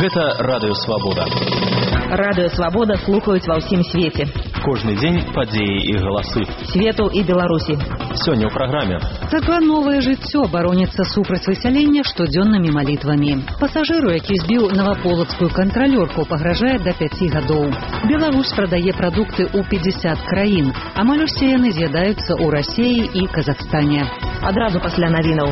Гэта Радыё Свабода. Радыё Свабода слухаюць ва ўсім свеце. Кожны дзень падзеі і галасы. Свету і Беларусі. Сёння ў праграме. Царква «Новае жыццё» бароніцца супраць высялення штодзённымі малітвамі. Пасажыру, які збіў наваполацкую кантралёрку, пагражае да 5 гадоў. Беларусь прадае прадукты ў 50 краін. Амаль усе яны з'ядаюцца ў Расіі і Казахстане. Адразу пасля навінаў.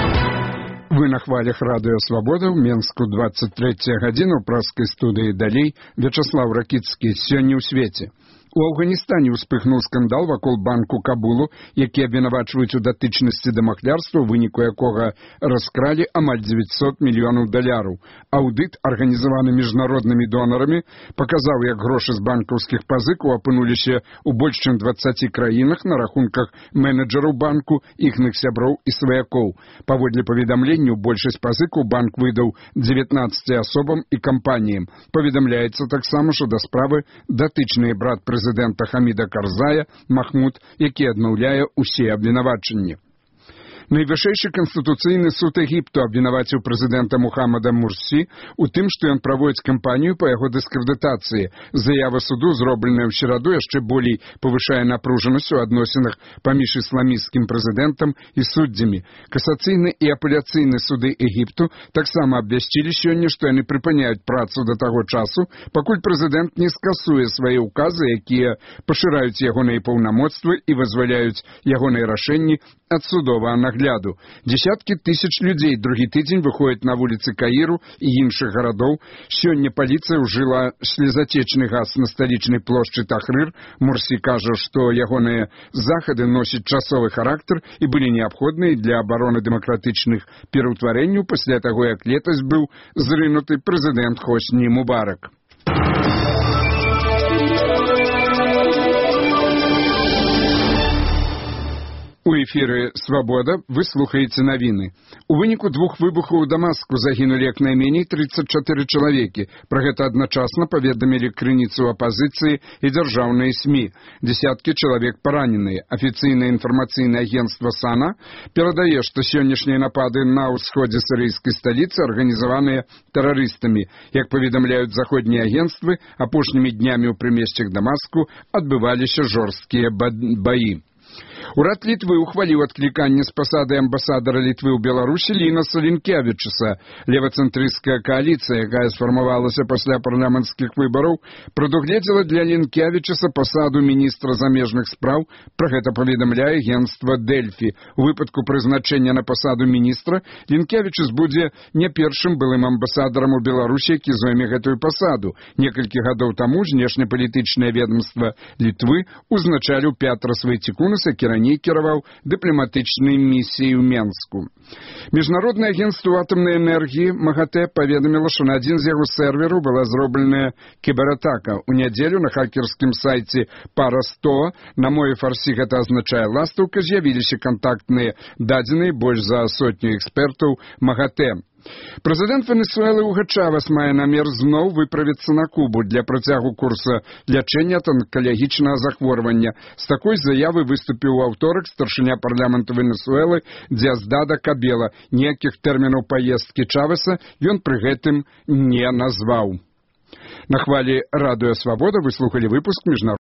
Вы на хвалях Радыё Свабода ў Менску 23 гадзіна ў праскай студыі далей Вячаслав Ракіцкі. Сёння ў свеце. У Афганістане ўспыхнуў скандал вакол банку Кабулу, які абвінавачваюць у датычнасці да махлярства, у выніку якога раскралі амаль $900 мільёнаў. Аўдыт, арганізаваны міжнароднымі донарамі, паказаў, як грошы з банкаўскіх пазыкаў апынуліся ў больш чым 20 краінах на рахунках менеджераў банку, іхных сяброў і сваякоў. Паводле паведамленняў, большасць пазыкаў банк выдаў 19 асобам і кампаніям. Паведамляецца таксама, што да справы датычныя брат прэзідэнта Хаміда Карзая Махмуд, які адмаўляе ўсе абвінавачанні. Найвышэйшы канстытуцыйны суд Егіпту абвінаваціў прэзідэнта Мухаммада Мурсі у тым, што ён праводзіць кампанію па яго дыскрэдытацыі. Заява суду, зробленая ў сераду, яшчэ болей павышае напружанасць у адносінах паміж ісламісцкім прэзідэнтам і суддзямі. Касацыйны і апеляцыйны суды Егіпту таксама абвясцілі сёння, што яны прыпыняюць працу да таго часу, пакуль прэзідэнт не скасуе свае ўказы, якія пашыраюць ягоныя паўнамоцтвы і вызваляюць ягоныя рашэнні ад судовага нагляду. Десяткі тысяч людзей другі тыдзень выходзяць на вуліцы Каіру і іншых гарадоў. Сёння паліцыя ўжыла слезатечны газ на сталічнай плошчы Тахрыр. Мурсі кажа, што ягоныя захады носяць часовы характар і былі неабходныя для абароны дэмакратычных пераўтварэнняў пасля таго, як летась быў зрынуты прэзідэнт Хосні Мубарак. У эфіры «Свабода» вы слухаеце навіны. У выніку 2 выбухаў у Дамаску загінулі як найменей 34 чалавекі. Пра гэта адначасна паведамілі крыніцы ў апазіцыі і дзяржаўныя СМІ. Десяткі чалавек параненыя. Афіцыйнае інфармацыйнае агенцтва САНА перадае, што сённяшнія напады на ўсходзе сірыйскай сталіцы арганізаваныя тэрарыстамі. Як паведамляюць заходнія агенцтвы, апошнімі днямі ў прымесцях Дамаску адбываліся жорсткія баі. Урад Літвы ухваліў адкліканне з пасады амбасадара Літвы ў Беларусі Лінаса Лінкевічуса. Левацэнтрысцкая кааліцыя, якая сфармавалася пасля парламенцкіх выбараў, прадугледзела для Лінкевічуса пасаду міністра замежных спраў. Пра гэта паведамляе агенцтва Дельфі. У выпадку прызначэння на пасаду міністра Лінкевічус будзе не першым былым амбасадарам у Беларусі, які зойме гэтую пасаду. Некалькі гадоў таму знешнепалітычнае ведомства Літвы узначаліў Пятра Свайцікунаса, які раней кіраваў дыпламатычнай місіяй у Менску. Міжнароднае агенцтва атамнай энергіі МАГАТЭ паведаміла, што на адзін з яго сервераў была зробленая кібератака. У нядзелю на хакерскім сайце Парастоо, на мове фарсі гэта азначае ластаўка, з'явіліся кантактныя дадзеныя больш за 100 экспертаў МАГАТЭ. Прэзідэнт Венесуэлы Уго Чавес мае намер зноў выправіцца на Кубу для працягу курса лячэння ад онкалагічнага захворвання. З такой заявы выступіў у аўторак старшыня парламенту Венесуэлы Диасдада Кабела. Ніякіх тэрмінаў паездкі Чавеса ён пры гэтым не назваў. На хвалі Радыё Свабода вы слухалі выпуск міжнароднага